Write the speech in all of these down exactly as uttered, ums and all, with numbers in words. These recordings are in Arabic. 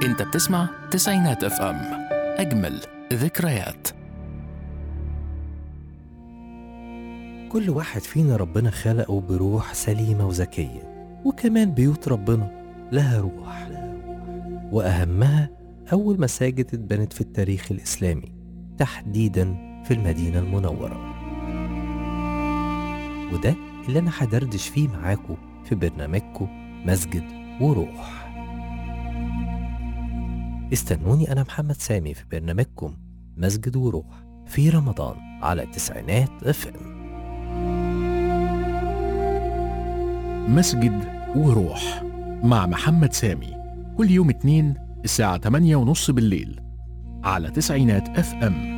انت بتسمع تسعينات اف ام، اجمل ذكريات. كل واحد فينا ربنا خلقه بروح سليمة وذكية، وكمان بيوت ربنا لها روح، وأهمها أول مساجد اتبنت في التاريخ الإسلامي، تحديداً في المدينة المنورة. وده اللي أنا هدردش فيه معاكم في برنامجكم مسجد وروح. استنوني أنا محمد سامي في برنامجكم مسجد وروح في رمضان على تسعينات اف ام. مسجد وروح مع محمد سامي، كل يوم اتنين الساعة تمانية ونص بالليل على تسعينات اف ام.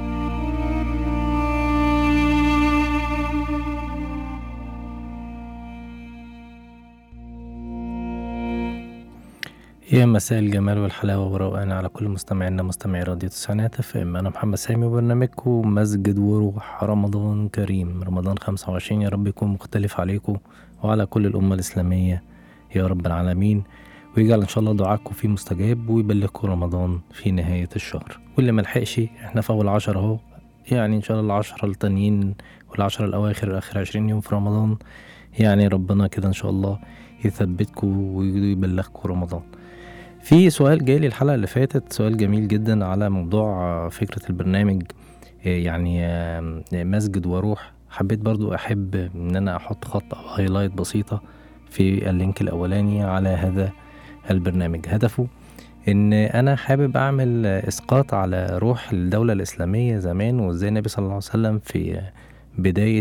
يا مساء الجمال والحلاوة والروقان على كل مستمعينا مستمعي راديو تسعينات اف ام. انا محمد سامي وبرنامجكم مسجد وروح. رمضان كريم، رمضان خمسة وعشرين، يا رب يكون مختلف عليكم وعلى كل الأمة الإسلامية يا رب العالمين، ويجعل إن شاء الله دعاءكم فيه مستجاب، ويبلغكم رمضان في نهاية الشهر. واللي ملحقش احنا في أول عشر اهو، يعني إن شاء الله العشرة التانيين والعشرة الأواخر آخر عشرين يوم في رمضان، يعني ربنا كده إن شاء الله يثبتكم ويبلغكم رمضان. في سؤال جالي الحلقة اللي فاتت، سؤال جميل جدا على موضوع فكرة البرنامج، يعني مسجد وروح. حبيت برضو أحب إن أنا أحط خط أو هايلايت بسيطة في اللينك الأولاني على هذا البرنامج. هدفه إن أنا حابب أعمل إسقاط على روح الدولة الإسلامية زمان، وإزاي النبي صلى الله عليه وسلم في بداية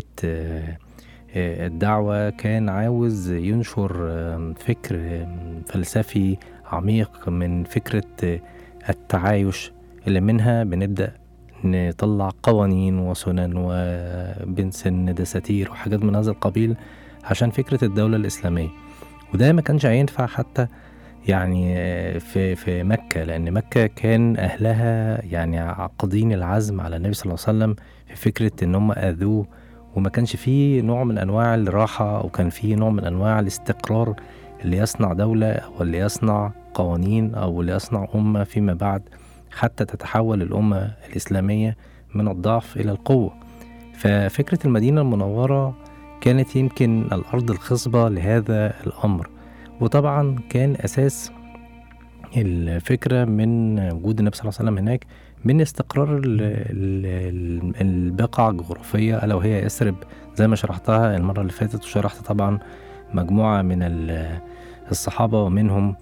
الدعوة كان عاوز ينشر فكر فلسفي عميق من فكرة التعايش، اللي منها بنبدأ نطلع قوانين وسنن وبنسن دساتير وحاجات من هذا القبيل عشان فكرة الدولة الإسلامية. وده ما كانش هينفع حتى يعني في في مكة، لأن مكة كان أهلها يعني عاقدين العزم على النبي صلى الله عليه وسلم في فكرة إن هم أذوه، وما كانش فيه نوع من أنواع الراحة، أو كان فيه نوع من أنواع الاستقرار اللي يصنع دولة أو اللي يصنع قوانين أو اللي يصنع أمة فيما بعد حتى تتحول الأمة الإسلامية من الضعف إلى القوة. ففكرة المدينة المنورة كانت يمكن الأرض الخصبة لهذا الأمر. وطبعا كان أساس الفكرة من وجود النبي صلى الله عليه وسلم هناك من استقرار البقعة الجغرافية، ألا وهي يثرب، زي ما شرحتها المرة اللي فاتت، وشرحت طبعا مجموعة من الصحابة، ومنهم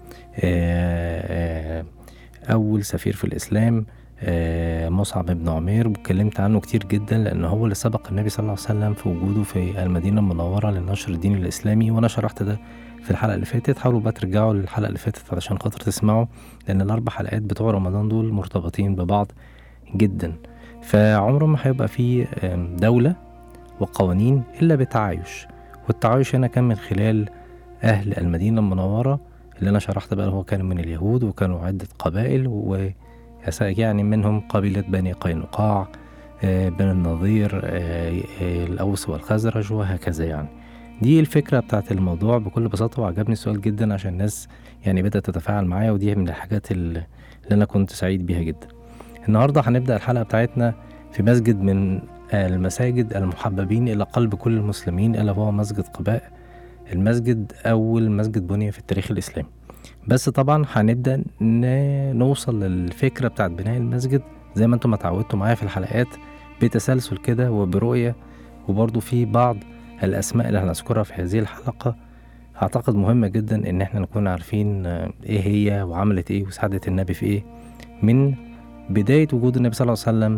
أول سفير في الإسلام مصعب بن عمير، واتكلمت عنه كتير جدا لأنه هو اللي سبق النبي صلى الله عليه وسلم في وجوده في المدينة المنورة لنشر الدين الإسلامي، وأنا شرحت ده في الحلقة اللي فاتت. حاولوا بقى ترجعوا للحلقة اللي فاتت علشان خاطر تسمعوا، لأن الأربع حلقات بتوع رمضان دول مرتبطين ببعض جدا. فعمره ما هيبقى فيه دولة وقوانين إلا بتعايش، والتعايش هنا كان من خلال أهل المدينة المنورة اللي أنا شرحت بقى. هو كان من اليهود، وكانوا عدة قبائل، و يعني منهم قبيلة بني قينقاع، بني النضير، الأوس والخزرج، وهكذا. يعني دي الفكرة بتاعت الموضوع بكل بساطة، وعجبني السؤال جدا عشان الناس يعني بدأت تتفاعل معايا، ودي من الحاجات اللي أنا كنت سعيد بيها جدا. النهاردة هنبدأ الحلقة بتاعتنا في مسجد من المساجد المحببين إلى قلب كل المسلمين، ألا هو مسجد قباء. المسجد أول مسجد بني في التاريخ الإسلامي. بس طبعا هنبدأ نوصل للفكرة بتاعت بناء المسجد زي ما انتم ما تعودتوا معايا في الحلقات، بتسلسل كده وبرؤية، وبرضو في بعض الأسماء اللي هنذكرها في هذه الحلقة أعتقد مهمة جدا إن احنا نكون عارفين إيه هي وعملت إيه وساعدت النبي في إيه من بداية وجود النبي صلى الله عليه وسلم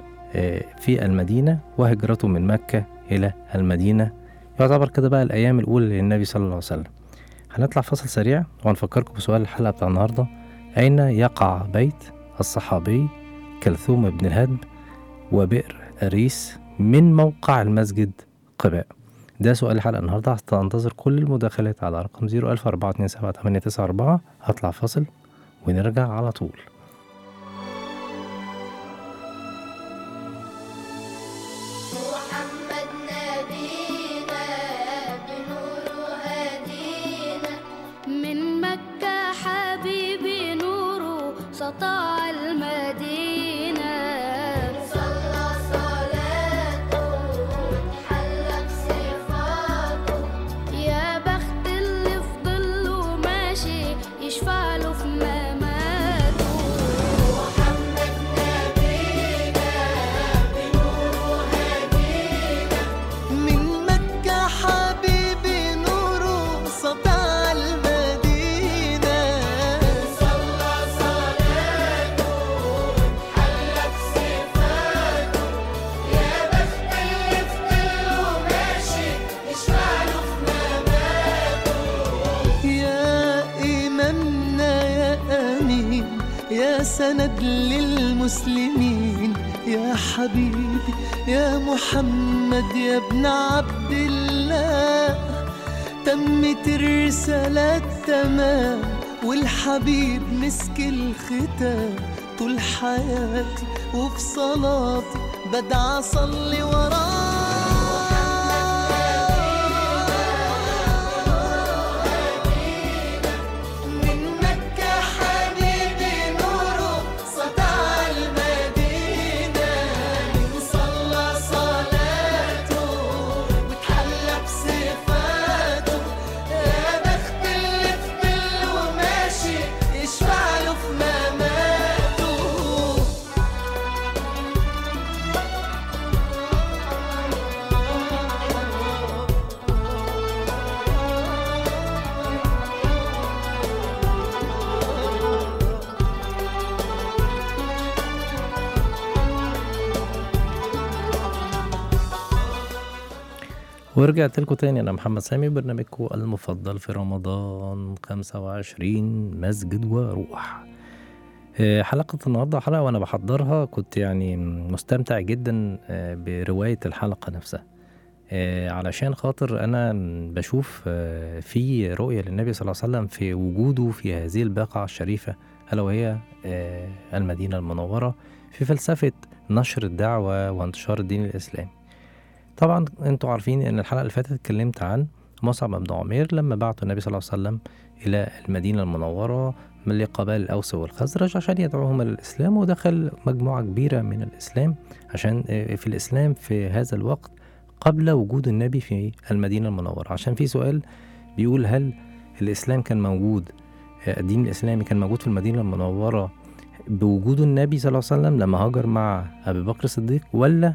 في المدينة وهجرته من مكة إلى المدينة. يعتبر كده بقى الأيام الأولى للنبي صلى الله عليه وسلم. هنطلع فاصل سريع وهنفكركم بسؤال الحلقة بتاع النهاردة: أين يقع بيت الصحابي كلثوم بن الهدم وبئر أريس من موقع المسجد قباء؟ ده سؤال الحلقة النهاردة. هستنتظر كل المداخلات على رقم صفر ألف أربعة اتنين سبعة تمانية تسعة أربعة. هطلع فاصل ونرجع على طول. من مكة حبيبي نور يا سند للمسلمين، يا حبيبي يا محمد يا ابن عبد الله. تمت الرسالة تمام والحبيب مسك الختام، طول حياتي وفي صلاتي بدعى أصلي وراه. ورجعت لكم تاني. أنا محمد سامي، برنامجكم المفضل في رمضان خمسة وعشرين مسجد وروح. آه، حلقة النهاردة حلقة وأنا بحضرها كنت يعني مستمتع جدا آه، برواية الحلقة نفسها، آه، علشان خاطر أنا بشوف آه، في رؤية للنبي صلى الله عليه وسلم في وجوده في هذه البقعة الشريفة، ألا وهي آه، المدينة المنورة، في فلسفة نشر الدعوة وانتشار الدين الإسلامي. طبعا انتوا عارفين ان الحلقة اللي فاتت اتكلمت عن مصعب بن عمير لما بعته النبي صلى الله عليه وسلم الى المدينة المنورة من لقبائل الاوس والخزرج عشان يدعوهم للاسلام، ودخل مجموعة كبيرة من الاسلام عشان في الاسلام في هذا الوقت قبل وجود النبي في المدينة المنورة. عشان في سؤال بيقول هل الاسلام كان موجود، الدين الاسلامي كان موجود في المدينة المنورة بوجود النبي صلى الله عليه وسلم لما هاجر مع ابي بكر الصديق، ولا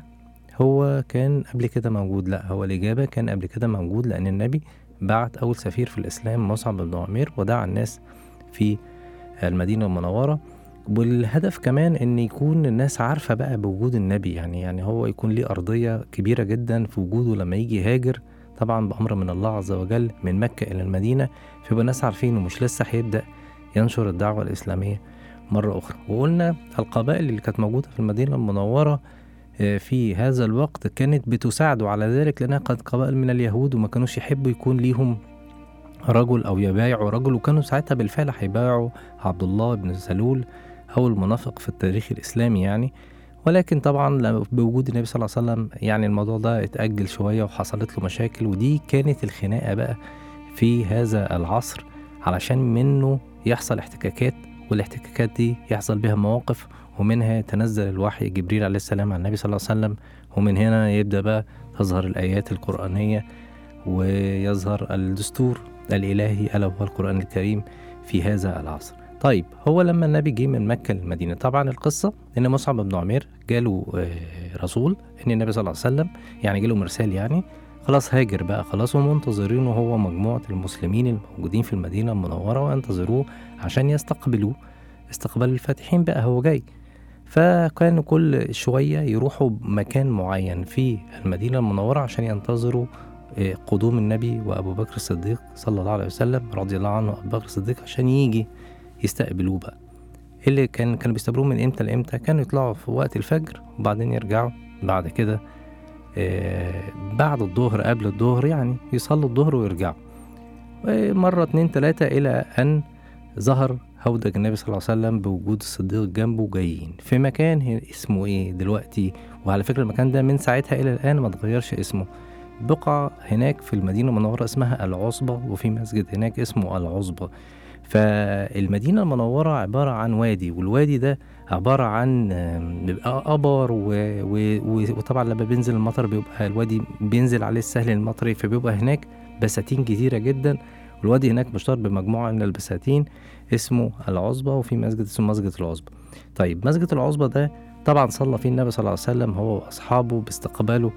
هو كان قبل كده موجود؟ لا، هو الإجابة كان قبل كده موجود، لأن النبي بعت أول سفير في الإسلام مصعب بن عمير ودعا الناس في المدينة المنورة، والهدف كمان أن يكون الناس عارفة بقى بوجود النبي، يعني يعني هو يكون ليه أرضية كبيرة جدا في وجوده لما يجي هاجر، طبعا بأمر من الله عز وجل من مكة إلى المدينة، فيبقى الناس عارفين ومش لسه هيبدأ ينشر الدعوة الإسلامية مرة أخرى. وقلنا القبائل اللي كانت موجودة في المدينة المنورة في هذا الوقت كانت بتساعده على ذلك، لأنها قد قبائل من اليهود وما كانوش يحبوا يكون ليهم رجل أو يبايعوا رجل، وكانوا ساعتها بالفعل هيبايعوا عبد الله بن سلول أو المنافق في التاريخ الإسلامي يعني. ولكن طبعا بوجود النبي صلى الله عليه وسلم يعني الموضوع ده اتأجل شوية وحصلت له مشاكل، ودي كانت الخناقة بقى في هذا العصر علشان منه يحصل احتكاكات، والاحتكاكات دي يحصل بها مواقف، ومنها تنزل الوحي جبريل عليه السلام على النبي صلى الله عليه وسلم، ومن هنا يبدأ بقى تظهر الآيات القرآنية ويظهر الدستور الإلهي ألا وهو القرآن الكريم في هذا العصر. طيب، هو لما النبي جه من مكة للمدينة، طبعا القصة إن مصعب بن عمير جاله رسول إن النبي صلى الله عليه وسلم يعني جاله مرسال، يعني خلاص هاجر بقى خلاص، ومنتظرينه هو مجموعة المسلمين الموجودين في المدينة المنورة، وينتظروه عشان يستقبلوه استقبال الفاتحين بقى، هو جاي. فكانوا كل شوية يروحوا مكان معين في المدينة المنورة عشان ينتظروا قدوم النبي وأبو بكر الصديق صلى الله عليه وسلم رضي الله عنه، أبو بكر الصديق عشان يجي يستقبلوه بقى. اللي كان كانوا بيستقبلوه من إمتى لإمتى؟ كانوا يطلعوا في وقت الفجر وبعدين يرجعوا بعد كده بعد الظهر قبل الظهر، يعني يصلوا الظهر ويرجعوا مرة اتنين تلاتة، إلى أن ظهر هودج النبي صلى الله عليه وسلم بوجود الصديق جنبه جايين في مكان اسمه ايه دلوقتي. وعلى فكرة المكان ده من ساعتها الى الان ما تغيرش اسمه، بقعة هناك في المدينة المنورة اسمها العصبة، وفي مسجد هناك اسمه العصبة. فالمدينة المنورة عبارة عن وادي، والوادي ده عبارة عن بيبقى أبر و... و... وطبعا لما بينزل المطر بيبقى الوادي بينزل عليه السهل المطري، فبيبقى هناك بساتين كتيرة جدا، والوادي هناك مشتهر بمجموعة من البساتين اسمه العصبة، وفي مسجد اسمه مسجد العصبة. طيب، مسجد العصبة ده طبعا صلى فيه النبي صلى الله عليه وسلم هو وأصحابه باستقباله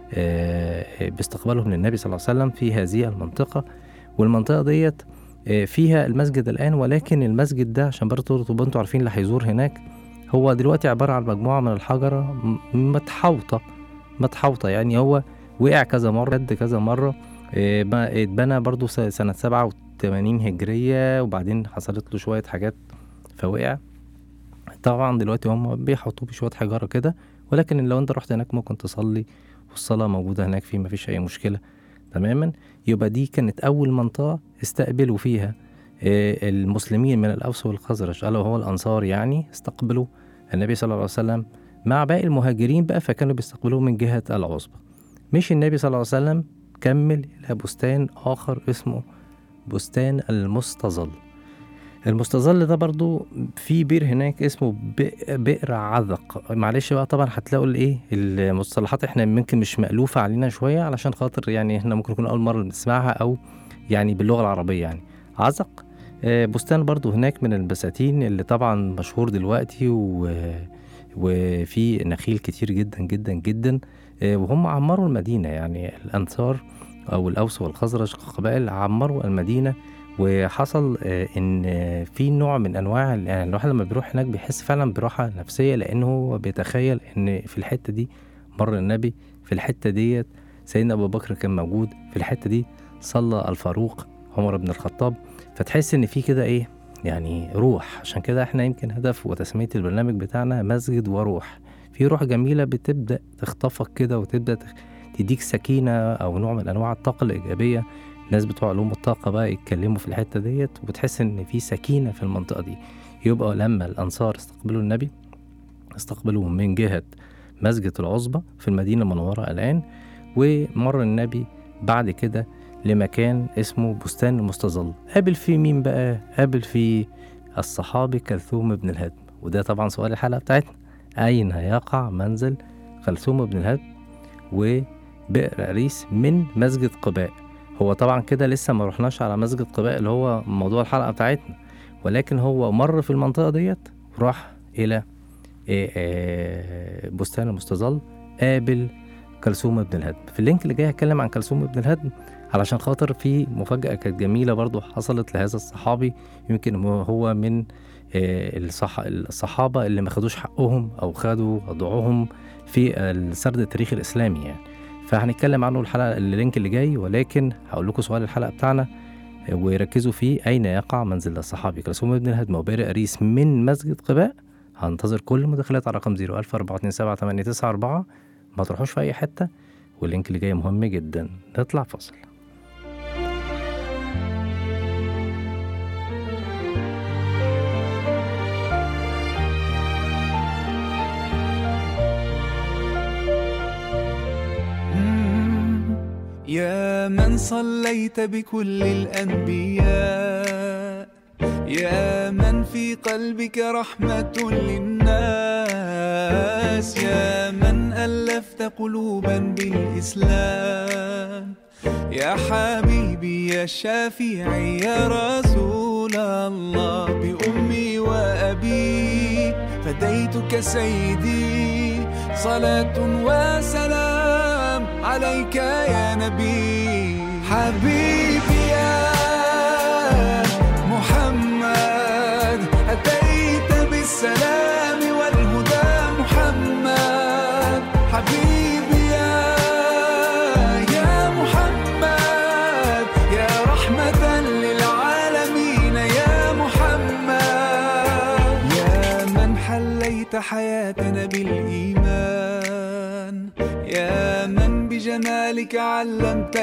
آه باستقبالهم للنبي صلى الله عليه وسلم في هذه المنطقة. والمنطقة ديت آه فيها المسجد الآن، ولكن المسجد ده عشان برضه تبقوا انتوا عارفين اللي هيزور هناك، هو دلوقتي عبارة عن مجموعة من الحجرة متحوطة متحوطة يعني هو وقع كذا مرة، جد كذا مرة. آه اتبنى برضه سنة سبعة وثمانين هجرية، وبعدين حصلت له شوية حاجات فوقع. طبعا دلوقتي هم بيحطوه بشويه حجاره كده، ولكن لو انت رحت هناك ممكن تصلي والصلاه موجوده هناك فيه، مفيش اي مشكله تماما. يبقى دي كانت اول منطقه استقبلوا فيها المسلمين من الاوس والخزرج، الا وهو الانصار يعني، استقبلوا النبي صلى الله عليه وسلم مع باقي المهاجرين بقى، فكانوا بيستقبلوه من جهه العصبه. مش النبي صلى الله عليه وسلم كمل الى بستان اخر اسمه بستان المستظل. المستظل ده برضو في بير هناك اسمه بئر عذق. معلش بقى طبعا هتلاقوا الايه المصطلحات احنا ممكن مش مألوفة علينا شوية، علشان خاطر يعني احنا ممكن نكون اول مرة بنسمعها او يعني باللغة العربية. يعني عذق بستان برضو هناك من البساتين اللي طبعا مشهور دلوقتي، و وفي نخيل كتير جدا جدا جدا، وهم عمروا المدينة. يعني الأنصار أو الأوس والخزرج قبائل عمروا المدينة، وحصل ان في نوع من انواع يعني الواحد لما بيروح هناك بيحس فعلا براحه نفسيه، لانه بيتخيل ان في الحته دي مر النبي، في الحته ديت سيدنا ابو بكر كان موجود، في الحته دي صلى الفاروق عمر بن الخطاب. فتحس ان في كده ايه يعني روح. عشان كده احنا يمكن هدف وتسميه البرنامج بتاعنا مسجد وروح. في روح جميله بتبدا تخطفك كده وتبدا تديك سكينه او نوع من انواع الطاقه الايجابيه. الناس بتوع علوم الطاقة بقى يتكلموا في الحتة ديت، وبتحس ان في سكينة في المنطقة دي. يبقى لما الأنصار استقبلوا النبي استقبلوه من جهة مسجد العصبة في المدينة المنورة الآن، ومر النبي بعد كده لمكان اسمه بستان المستظل. قابل فيه مين بقى؟ قابل فيه الصحابي كلثوم بن الهدم. وده طبعا سؤال الحلقة بتاعتنا، أين يقع منزل كلثوم بن الهدم وبئر أريس من مسجد قباء؟ هو طبعا كده لسه ما رحناش على مسجد قباء اللي هو موضوع الحلقة بتاعتنا، ولكن هو مر في المنطقة ديت وراح إلى بستان المستظل، قابل كلثوم بن الهدم. في اللينك اللي جاي هتكلم عن كلثوم بن الهدم، علشان خاطر في مفاجأة كانت جميلة برضو حصلت لهذا الصحابي. يمكن هو من الصحابة اللي ما خدوش حقهم أو خدوا وضعهم في السرد التاريخي الإسلامي يعني، فهنتكلم عنه الحلقة اللينك اللي جاي. ولكن هقول لكم سؤال الحلقة بتاعنا ويركزوا فيه، أين يقع منزل الصحابي كلثوم بن الهدم وبئر أريس من مسجد قباء؟ هنتظر كل المداخلات على رقم صفر ألف أربعة اتنين سبعة تمانية تسعة أربعة. ما تروحوش في أي حتة، واللينك اللي جاي مهم جدا. نطلع فاصل. يا من صليت بكل الأنبياء، يا من في قلبك رحمة للناس، يا من ألفت قلوبا بالإسلام، يا حبيبي يا شافعي يا رسول الله، بأمي وأبي فديتك سيدي، صلاة وسلام عليك يا نبي. حبيبي يا محمد أتيت بالسلام والهدى محمد، حبيبي يا يا محمد يا رحمة للعالمين يا محمد، يا من حليت حياتنا بالإيمان، يا من بجمالك علمت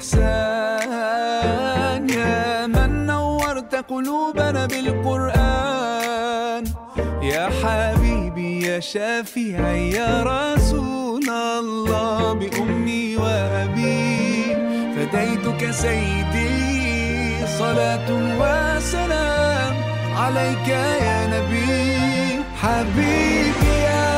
الإحسان، يا من نورت قلوبنا بالقرآن، يا حبيبي يا شافعي يا رسول الله، بأمي وأبي فديتك سيدي، صلاة وسلام عليك يا نبي. حبيبي يا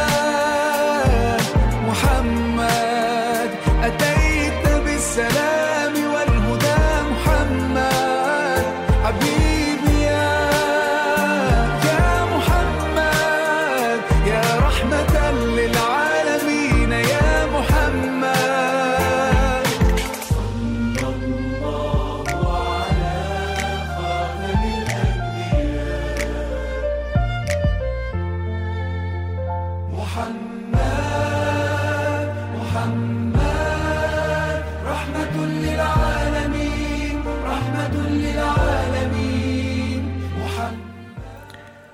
محمد أتيت بالسلام والهدى محمد، حبيبي يا يا محمد يا رحمة للعالمين يا محمد، صلى الله على خاتم الأنبياء.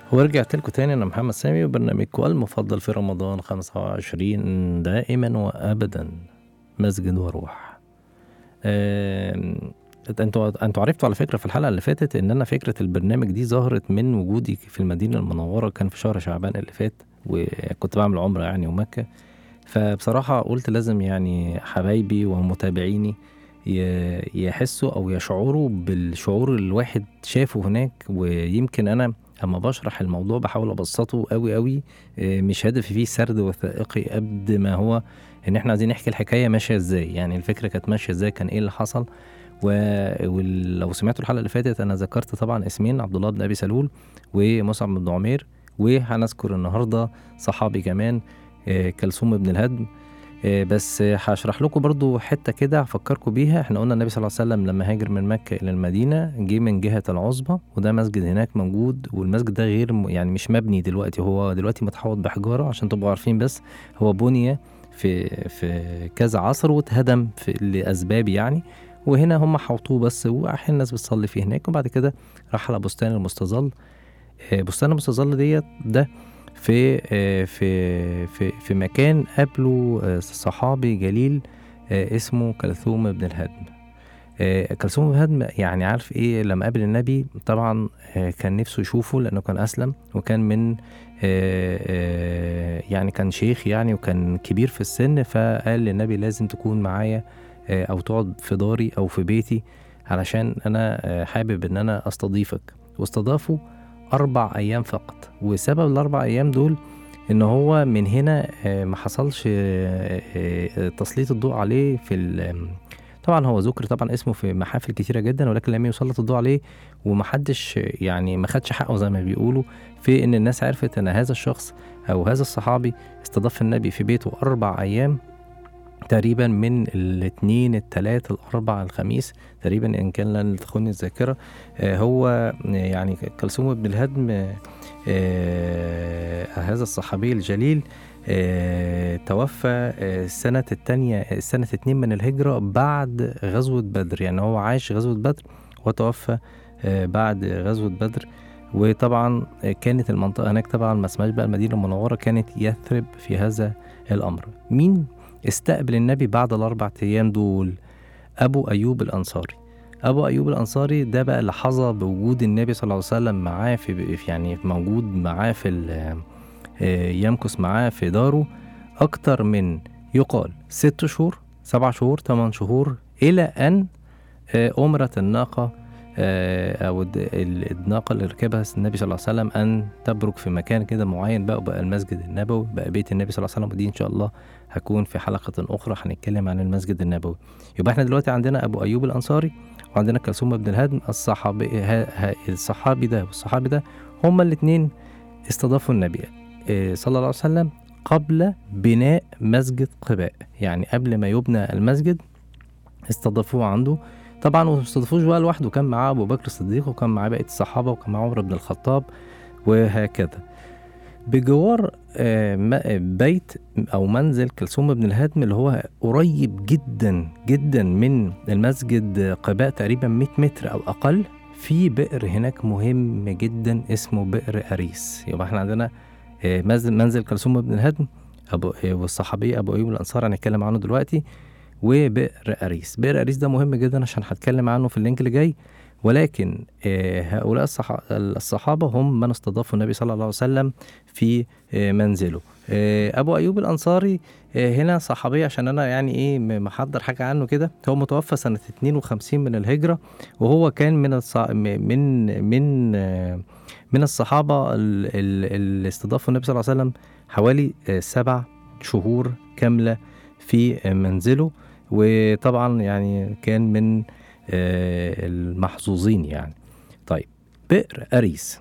ورجعت لكم تاني، أنا محمد سامي وبرنامجكم المفضل في رمضان خمسة وعشرين دائما وأبدا، مسجد وروح. آم، انتوا انتوا عرفتوا على فكرة في الحلقة اللي فاتت ان انا فكرة البرنامج دي ظهرت من وجودي في المدينة المنورة، كان في شهر شعبان اللي فات وكنت بعمل عمرة يعني ومكة. فبصراحة قلت لازم يعني حبايبي ومتابعيني ي- يحسوا او يشعروا بالشعور اللي الواحد شافه هناك. ويمكن انا اما بشرح الموضوع بحاول ابسطه قوي قوي، إيه، مش هدفي فيه سرد وثائقي قد ما هو ان احنا عايزين نحكي الحكاية ماشية ازاي، يعني الفكرة كانت ماشية ازاي، كان ايه اللي حصل. و- ولو سمعتوا الحلقة اللي فاتت انا ذكرت طبعا اسمين، عبد الله بن ابي سلول ومصعب بن عمير، وهنذكر النهاردة صحابي كمان، إيه، كلثوم بن الهدم. إيه، بس هشرح لكم برضو حتة كده هفكركم بيها. احنا قلنا النبي صلى الله عليه وسلم لما هاجر من مكة إلى المدينة جه من جهة العصبة، وده مسجد هناك موجود، والمسجد ده غير م- يعني مش مبني دلوقتي، هو دلوقتي متحوط بحجارة عشان تبقوا عارفين. بس هو بني في في كذا عصر واتهدم في لأسباب يعني، وهنا هم حوطوه بس، وأحيانا الناس بتصلي فيه هناك. وبعد كده راح على بستان المستظل. آه، بستان المستظل ديت ده في آه، في في في مكان قابله آه، صحابي جليل آه، اسمه كلثوم بن الهدم. آه، كلثوم بن الهدم يعني عارف ايه، لما قابل النبي طبعا آه، كان نفسه يشوفه لانه كان اسلم، وكان من آه، آه، يعني كان شيخ يعني، وكان كبير في السن. فقال للنبي لازم تكون معايا آه، او تقعد في داري او في بيتي، علشان انا آه، حابب ان انا استضيفك. واستضافه أربع أيام فقط. وسبب الأربع أيام دول إن هو من هنا آه، ما حصلش آه، آه، تسليط الضوء عليه في ال- طبعا هو ذكر طبعا اسمه في محافل كتيرة جدا، ولكن لم يسلط الضوء عليه، ومحدش يعني ما خدش حقه زي ما بيقولوا، في إن الناس عرفت إن هذا الشخص أو هذا الصحابي استضاف النبي في بيته أربع أيام تقريبا، من الاثنين الثلاث الاربع الخميس تقريبا ان كان لن تخوني الذاكره. آه، هو يعني كلثوم بن الهدم آه، آه، هذا الصحابي الجليل آه، توفى آه، السنة الثانية السنة اتنين من الهجرة بعد غزوة بدر. يعني هو عاش غزوة بدر وتوفى آه، بعد غزوة بدر. وطبعا آه، كانت المنطقة هناك طبعا ما اسمهاش بقى المدينة المنورة، كانت يثرب في هذا الأمر. مين استقبل النبي بعد الأربع أيام دول؟ أبو أيوب الأنصاري. أبو أيوب الأنصاري ده بقى اللي حظى بوجود النبي صلى الله عليه وسلم معاه في في- يعني موجود معاه في ال- آه، يمكث معاه في داره أكتر من يقال ست شهور، سبع شهور، ثمان شهور، إلى أن آه، أمرت الناقة آه، أو الد- ال- الناقة اللي ركبها النبي صلى الله عليه وسلم أن تبرك في مكان كده معين، بقى بقى المسجد النبوي، بقى بيت النبي صلى الله عليه وسلم. ودي إن شاء الله هكون في حلقة أخرى هنتكلم عن المسجد النبوي. يبقى احنا دلوقتي عندنا أبو أيوب الأنصاري، وعندنا كلثوم بن الهدم الصحابي. ها ها الصحابي ده والصحابي ده هما الاتنين استضافوا النبي آه، صلى الله عليه وسلم قبل بناء مسجد قباء. يعني قبل ما يبنى المسجد استضافوه عنده طبعا، وما استضافوش بقى لوحده، كان معاه ابو بكر الصديق، وكان معاه بقيه الصحابه، وكان معاه عمر بن الخطاب، وهكذا. بجوار آه، م- بيت او منزل كلثوم بن الهدم اللي هو قريب جدا جدا من المسجد قباء، تقريبا مية متر او اقل، في بئر هناك مهم جدا اسمه بئر أريس. يبقى احنا عندنا آه، منزل منزل كلثوم بن الهدم ابو آه، والصحابي ابو ايوب الانصاري هنتكلم عنه دلوقتي، وبئر أريس. بئر أريس ده مهم جدا عشان هتكلم عنه في اللينك اللي جاي. ولكن آه، هؤلاء الصح- الصحابة هم من استضافوا النبي صلى الله عليه وسلم في آه، منزله. آه، أبو أيوب الأنصاري آه، هنا صحابي عشان أنا يعني إيه م- محضر حاجة عنه كده. هو متوفى سنة اتنين وخمسين من الهجرة، وهو كان من الص... م- من من آه، من الصحابة ال- ال- اللي استضافوا النبي صلى الله عليه وسلم حوالي آه، سبع شهور كاملة في آه، منزله. وطبعا يعني كان من آه، المحظوظين يعني. طيب، بئر أريس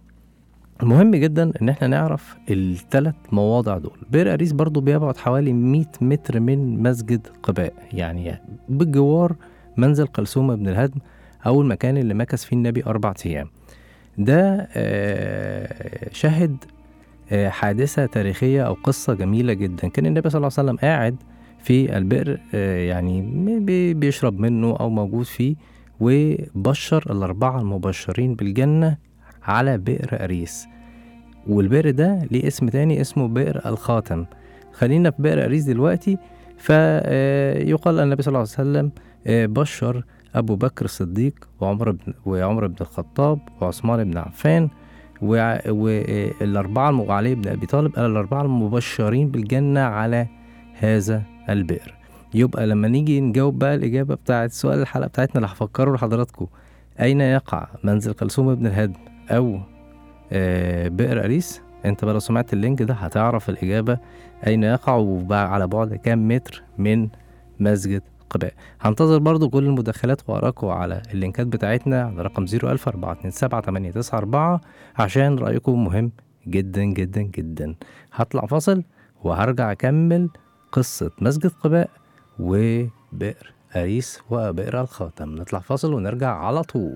مهم جدا ان احنا نعرف الثلاث مواضع دول. بئر أريس برضو بيبعد حوالي مية متر من مسجد قباء، يعني بالجوار منزل كلثوم بن الهدم او المكان اللي مكث فيه النبي اربع ايام. ده آه، شهد آه، حادثة تاريخية أو قصة جميلة جدا. كان النبي صلى الله عليه وسلم قاعد في البئر آه، يعني بي- بيشرب منه أو موجود فيه، وبشر الأربعة المبشرين بالجنة على بئر أريس. والبئر ده ليه اسم تاني اسمه بئر الخاتم. خلينا في بئر أريس دلوقتي. فيقال أن النبي صلى الله عليه وسلم بشر أبو بكر الصديق وعمر بن, وعمر بن الخطاب وعثمان بن عفان والأربعة وعلي بن أبي طالب، الأربعة المبشرين بالجنة على هذا البئر. يبقى لما نيجي نجاوب بقى الإجابة بتاعت سؤال الحلقة بتاعتنا اللي هفكره لحضراتكم، أين يقع منزل كلثوم بن الهدم أو بئر أريس؟ انت بقى لو سمعت اللينك ده هتعرف الإجابة أين يقع وبقى على بعد كام متر من مسجد قباء. هنتظر برضو كل المداخلات وأراكم على اللينكات بتاعتنا على رقم صفر ألف أربعة اتنين سبعة تمانية تسعة أربعة عشان رأيكم مهم جدا جدا جدا. هطلع فاصل وهرجع أكمل قصة مسجد قباء وبئر أريس وبئر الخاتم. نطلع فاصل ونرجع على طول.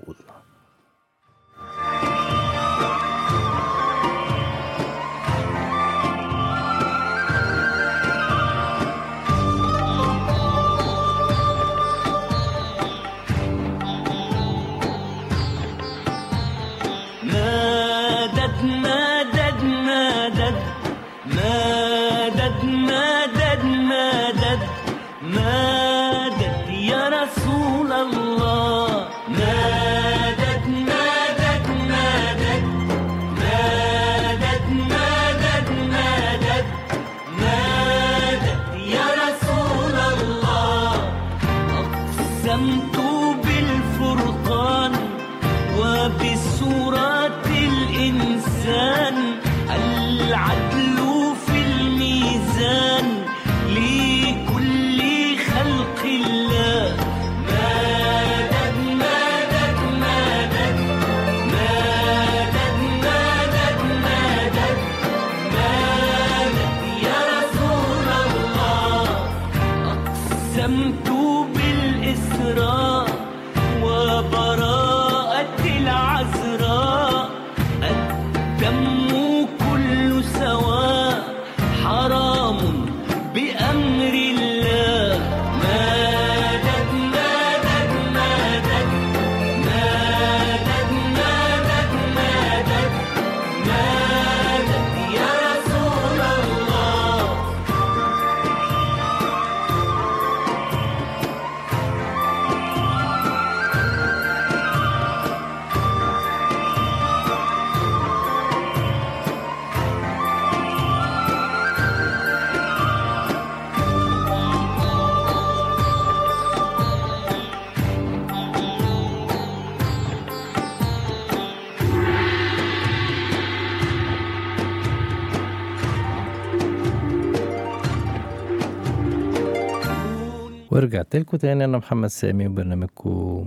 ورجعت لكم تاني. أنا محمد سامي وبرنامجكم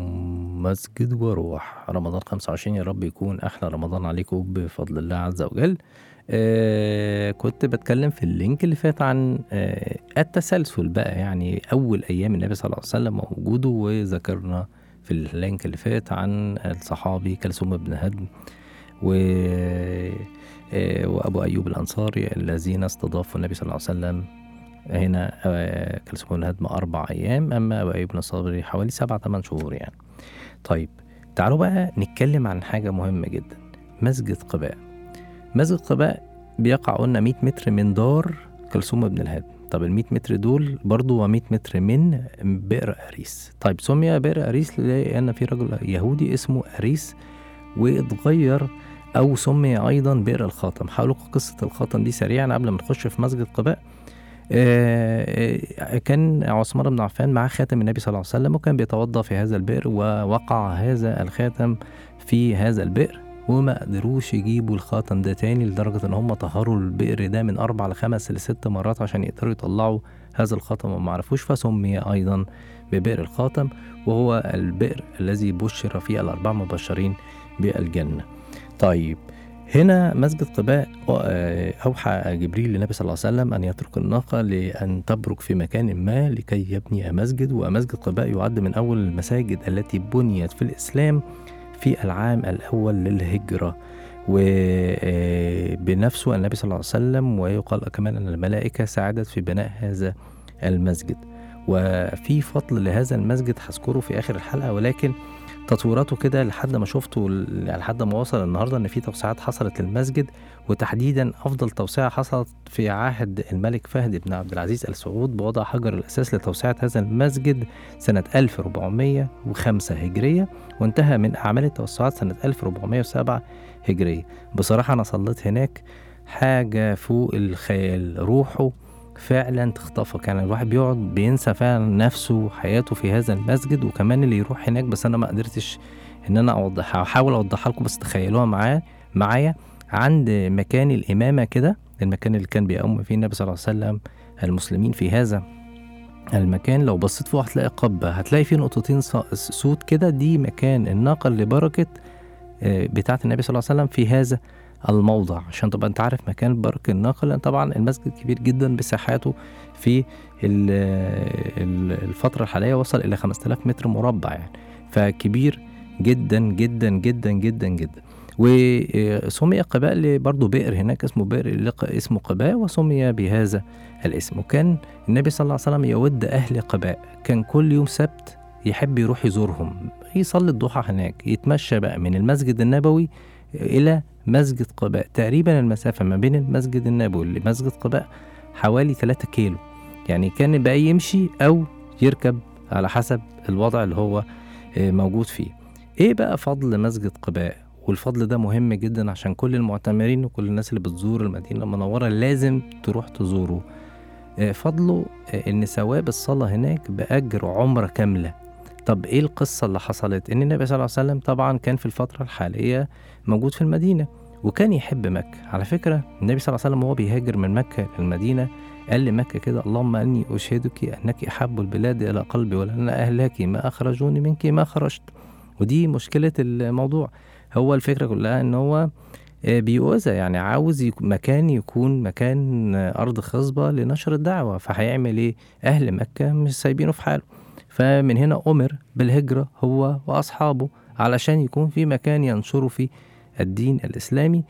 مسجد وروح. رمضان خمسة وعشرين يا رب يكون أحلى رمضان عليكم بفضل الله عز وجل. آه كنت بتكلم في اللينك اللي فات عن آه التسلسل بقى، يعني أول أيام النبي صلى الله عليه وسلم ووجوده، وذكرنا في اللينك اللي فات عن الصحابي كلثوم بن هدم و آه وأبو أيوب الأنصاري الذين استضافوا النبي صلى الله عليه وسلم هنا. آه كلثوم بن هدم أربع أيام، أما أبو أيوب الأنصاري حوالي سبعة تمن شهور يعني. طيب تعالوا بقى نتكلم عن حاجة مهمة جدا، مسجد قباء. مسجد قباء بيقع قلنا مية متر من دار كلثوم بن الهدم. طب ال مية متر دول برضو مية متر من بئر أريس. طيب سمي بئر أريس لأن في رجل يهودي اسمه أريس، واتغير أو سمي أيضا بئر الخاتم. حاولوا قصة الخاتم دي سريعا قبل ما نخش في مسجد قباء. آه كان عثمان بن عفان معاه خاتم النبي صلى الله عليه وسلم، وكان بيتوضأ في هذا البئر، ووقع هذا الخاتم في هذا البئر، وما قدروش يجيبوا الخاتم ده تاني، لدرجة ان هم طهروا البئر ده من اربع لخمس لست مرات عشان يقدروا يطلعوا هذا الخاتم وما عرفوش، فسمي ايضا ببئر الخاتم، وهو البئر الذي بشر فيه الاربع مبشرين بالجنة. طيب هنا مسجد قباء أوحى جبريل للنبي صلى الله عليه وسلم أن يترك الناقة لأن تبرك في مكان ما لكي يبني مسجد. ومسجد قباء يعد من أول المساجد التي بنيت في الإسلام في العام الأول للهجرة، وبنفسه النبي صلى الله عليه وسلم، ويقال كمان أن الملائكة ساعدت في بناء هذا المسجد. وفي فضل لهذا المسجد هذكره في آخر الحلقة، ولكن تطويراته كده لحد ما شفته لحد ما وصل النهارده ان في توسعات حصلت للمسجد، وتحديدا افضل توسعه حصلت في عهد الملك فهد بن عبد العزيز ال سعود بوضع حجر الاساس لتوسعه هذا المسجد سنه ألف وأربعمائة وخمسة هجريه، وانتهى من اعمال التوسعات سنه ألف وأربعمائة وسبعة هجريه. بصراحه انا صليت هناك حاجه فوق الخيال، روحه فعلا تخطفك، يعني الواحد بيقعد بينسى فعلا نفسه وحياته في هذا المسجد. وكمان اللي يروح هناك، بس انا ما قدرتش ان انا اوضحها، احاول اوضحها لكم بس تخيلوها معايا معايا عند مكان الامامه كده، المكان اللي كان بيقوم فيه النبي صلى الله عليه وسلم المسلمين في هذا المكان. لو بصيت فوق هتلاقي قبه، هتلاقي فيه نقطتين سود كده، دي مكان الناقه اللي بركت بتاعه النبي صلى الله عليه وسلم في هذا الموضع، عشان تبقى انت عارف مكان برك الناقه، لان طبعا المسجد كبير جدا بساحاته في الفتره الحاليه وصل الى خمسة آلاف متر مربع، يعني فكبير جدا جدا جدا جدا جدا. وسمي قباء برضه بئر هناك اسمه بئر اسمه قباء، وسمي بهذا الاسم. وكان النبي صلى الله عليه وسلم يود اهل قباء، كان كل يوم سبت يحب يروح يزورهم، يصلي الضحى هناك، يتمشى بقى من المسجد النبوي الى مسجد قباء. تقريبا المسافة ما بين المسجد النبوي لمسجد قباء حوالي ثلاثة كيلو، يعني كان بقى يمشي أو يركب على حسب الوضع اللي هو موجود فيه. إيه بقى فضل مسجد قباء؟ والفضل ده مهم جدا عشان كل المعتمرين وكل الناس اللي بتزور المدينة المنورة لازم تروح تزوره. فضله إن ثواب الصلاة هناك بأجر عمرة كاملة. طب ايه القصة اللي حصلت؟ ان النبي صلى الله عليه وسلم طبعا كان في الفترة الحالية موجود في المدينة، وكان يحب مكة. على فكرة النبي صلى الله عليه وسلم وهو بيهاجر من مكة للمدينة قال لمكة كده: اللهم اني اشهدك انك احب البلاد الى قلبي، ولان اهلك ما اخرجوني منك ما خرجت. ودي مشكلة الموضوع، هو الفكرة كلها ان هو بيؤذى، يعني عاوز يك... مكان يكون مكان ارض خصبة لنشر الدعوة، فهيعمل ايه؟ اهل مكة مش سايبينه في حاله. فمن هنا أمر بالهجرة هو وأصحابه علشان يكون في مكان ينشروا فيه الدين الإسلامي،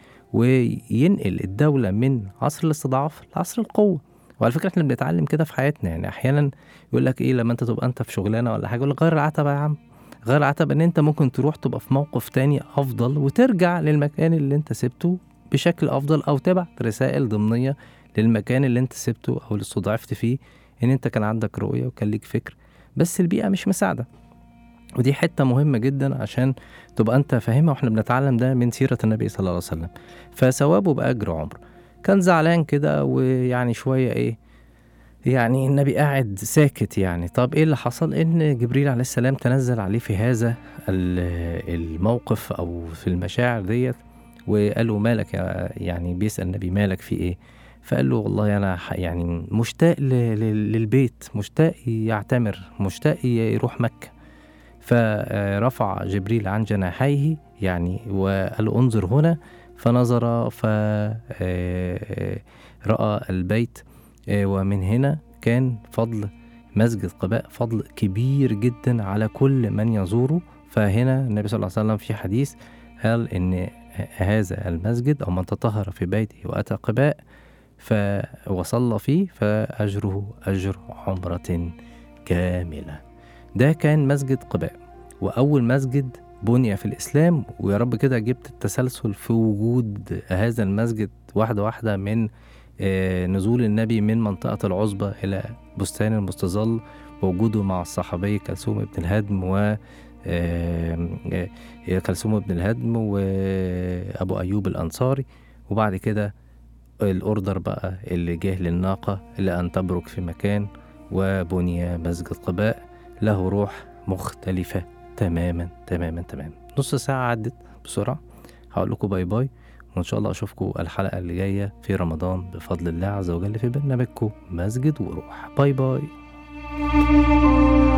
وينقل الدولة من عصر الاستضعاف لعصر القوة. وعلى فكرة احنا بنتعلم كده في حياتنا، يعني أحيانا يقول لك إيه لما أنت تبقى أنت في شغلانة ولا حاجة، يقول لك غير العتبة يا عم، غير العتبة إن أنت ممكن تروح تبقى في موقف تاني أفضل وترجع للمكان اللي أنت سبته بشكل أفضل، أو تبعت رسائل ضمنية للمكان اللي أنت سبته أو اللي استضعفت فيه، إن أنت كان عندك رؤية وكان ليك فكر بس البيئة مش مساعدة. ودي حتة مهمة جدا عشان تبقى انت فاهمها، واحنا بنتعلم ده من سيرة النبي صلى الله عليه وسلم. فثوابه بأجر عمر. كان زعلان كده ويعني شوية ايه، يعني النبي قاعد ساكت يعني. طب ايه اللي حصل؟ ان جبريل عليه السلام تنزل عليه في هذا الموقف او في المشاعر ديت، وقال له مالك يا، يعني بيسأل النبي مالك في ايه؟ فقال له والله أنا يعني مشتاق للبيت، مشتاق يعتمر، مشتاق يروح مكة. فرفع جبريل عن جناحيه يعني وقال له انظر هنا، فنظر فرأى البيت. ومن هنا كان فضل مسجد قباء فضل كبير جدا على كل من يزوره. فهنا النبي صلى الله عليه وسلم في حديث قال إن هذا المسجد أو من تطهر في بيته وأتى قباء فوصل فيه فأجره أجر عمرة كاملة. ده كان مسجد قباء، وأول مسجد بني في الإسلام. ويا رب كده جبت التسلسل في وجود هذا المسجد واحدة واحدة، من نزول النبي من منطقة العزبة إلى بستان المستظل، ووجوده مع الصحابي كلثوم بن الهدم و كلثوم بن الهدم وأبو أيوب الأنصاري، وبعد كده الأوردر بقى اللي جه للناقة اللي أن تبرك في مكان، وبني مسجد قباء له روح مختلفة تماما تماما تماما. نص ساعة عدت بسرعة، هقول لكم باي باي، وإن شاء الله أشوفكم الحلقة اللي جاية في رمضان بفضل الله عز وجل في برنامجكم مسجد وروح. باي باي.